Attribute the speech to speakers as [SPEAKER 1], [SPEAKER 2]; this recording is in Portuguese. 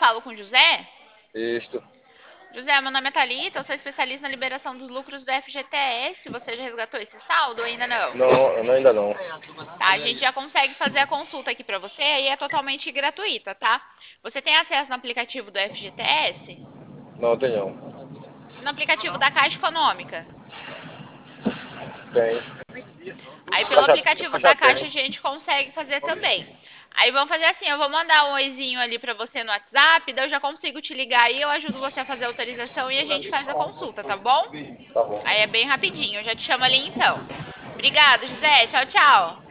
[SPEAKER 1] falo com o José?
[SPEAKER 2] Isto.
[SPEAKER 1] José, meu nome é Thalita, eu sou especialista na liberação dos lucros do FGTS. Você já resgatou esse saldo ou ainda não?
[SPEAKER 2] Não, ainda não.
[SPEAKER 1] Tá, a gente já consegue fazer a consulta aqui pra você e é totalmente gratuita, tá? Você tem acesso no aplicativo do FGTS?
[SPEAKER 2] Não, tem não.
[SPEAKER 1] No aplicativo da Caixa Econômica?
[SPEAKER 2] Tem.
[SPEAKER 1] Aí pelo
[SPEAKER 2] Caixa,
[SPEAKER 1] aplicativo
[SPEAKER 2] caixa
[SPEAKER 1] da
[SPEAKER 2] tem.
[SPEAKER 1] Caixa a gente consegue fazer também. Aí vamos fazer assim, eu vou mandar um oizinho ali pra você no WhatsApp, daí eu já consigo te ligar aí, eu ajudo você a fazer a autorização e a gente faz a consulta, tá bom?
[SPEAKER 2] Tá bom.
[SPEAKER 1] Aí é bem rapidinho, eu já te chamo ali então. Obrigada, José. Tchau, tchau.